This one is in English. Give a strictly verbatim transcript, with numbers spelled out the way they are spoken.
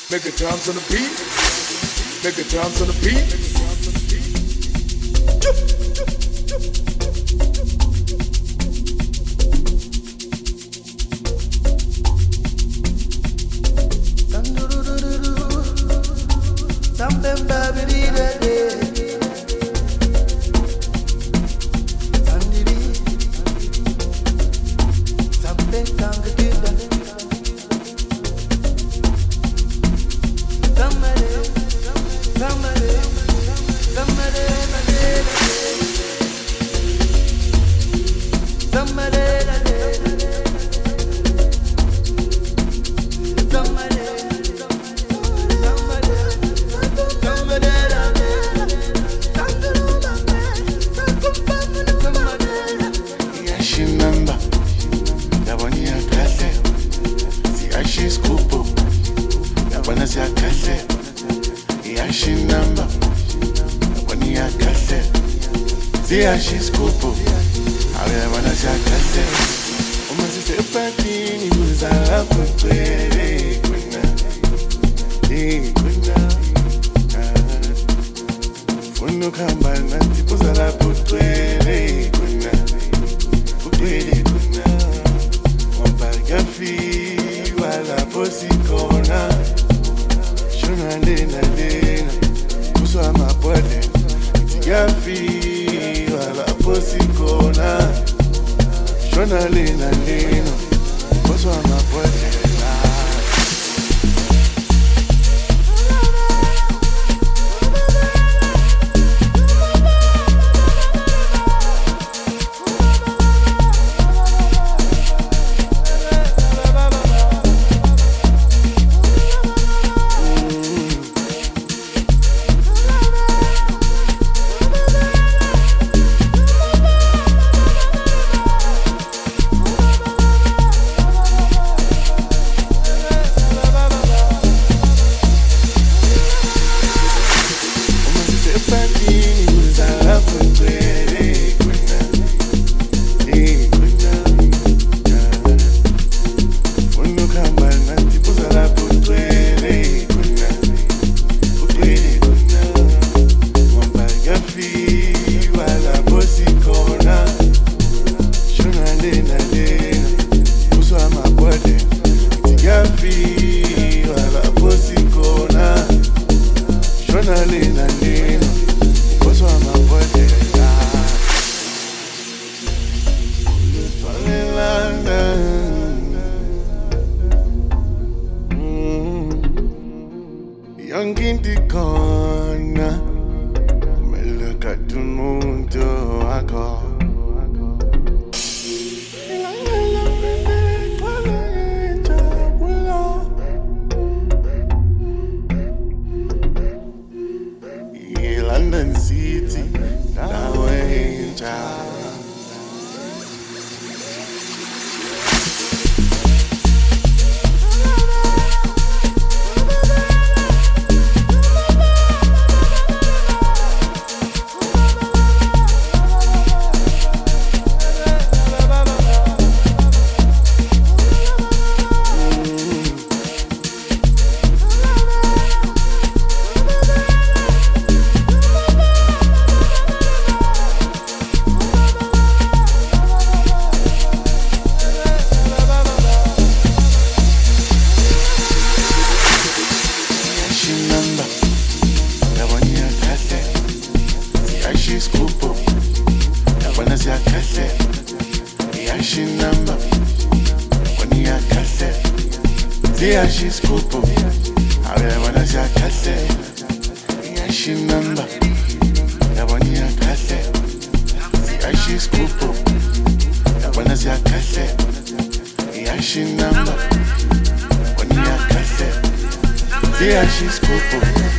Make a dance on the beat. Make a dance on the beat. Something babidi da day. Sandiri. Something tangadi da. Somebody, somebody, somebody, somebody, somebody, somebody. Number, that one here cassette. See, I she's couple. That one is a cassette. Yeah, she number. That one here cassette. See, I she's couple. I will want to see a cassette. Oma si se pati ni muzala kukwele kuna. Eh kuna. Funu kamba nanti muzala kukwele kuna. Kukwele kuna. Wambaga fi wala posi kona. Shona lena lena. Kuswa mapole. Tiga fi wala posi kona. Shona lena lena. Kuswa mapole. Lena, Lena, what's wrong, my boy? Fall in London, mm. Young in the corner, me look at the moon to I call. London City, now ain't job. She's couple. That one is a cassette. Yeah, she number. One year cassette. Yeah, she's couple. I will want to see a cassette. Yeah, she number. That one year cassette. Yeah, she's couple. That one is a cassette. Yeah, she number. One year cassette. Yeah, she's couple.